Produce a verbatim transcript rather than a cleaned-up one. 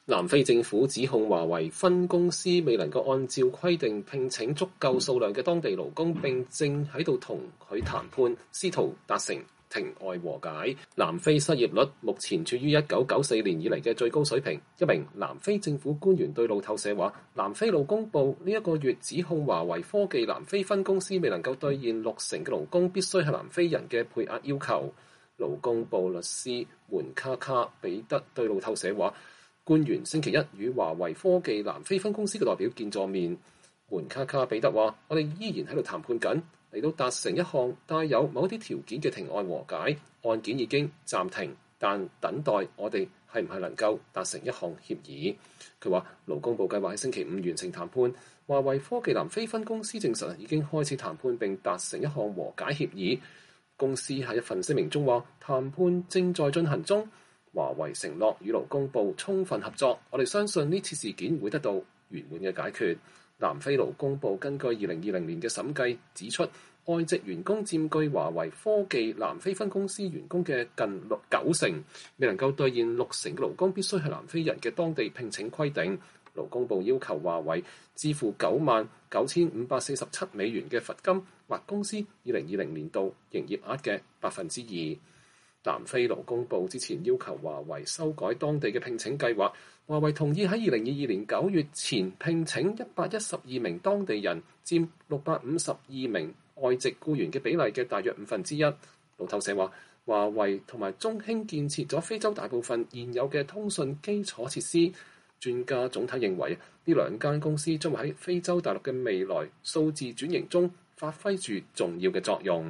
南非政府指控華為分公司未能夠按照規定聘請足夠數量嘅當地勞工，並正喺度同佢談判，試圖達成庭外和解。南非失業率目前處於一九九四年以嚟嘅最高水平。一名南非政府官員對路透社話，南非勞工部呢一個月指控華為科技南非分公司未能夠兌現六成嘅勞工必須係南非人嘅配額要求。勞工部律師門卡卡比德對路透社話，官員星期一與華為科技南非分公司嘅代表見咗面。門卡卡比德話，我哋依然喺度談判緊，嚟到達成一項帶有某啲條件嘅庭外和解。案件已經暫停，但等待我哋係唔係能夠達成一項協議。佢話勞工部計劃喺星期五完成談判。華為科技南非分公司證實已經開始談判並達成一項和解協議。公司喺一份聲明中話，談判正在進行中。華為承諾與勞工部充分合作，我哋相信呢次事件會得到圓滿嘅解決。南非勞工部根據二零二零年嘅審計指出，外籍員工佔據華為科技南非分公司員工嘅近六九成，未能夠兌現六成嘅勞工必須係南非人嘅當地聘請規定。勞工部要求華為支付九萬九千五百四十七美元嘅罰金，或公司二零二零年度營業額嘅百分之二。南非勞工部之前要求華為修改當地嘅聘請計劃，華為同意喺二零二二年九月前聘請一百一十二名當地人，佔六百五十二名外籍僱員嘅比例嘅大約五分之一。路透社話，華為同埋中興建設咗非洲大部分現有嘅通訊基礎設施。專家總體認為，呢兩間公司將會喺非洲大陸嘅未來數字轉型中發揮住重要嘅作用。